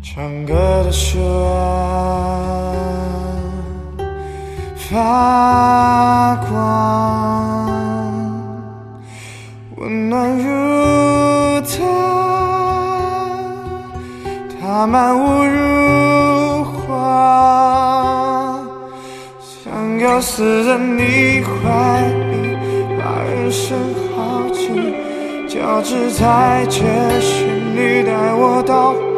唱歌的手啊发光，温暖如它漫舞如花，想要死在你怀里，把人生耗尽，交织在这旋律带我到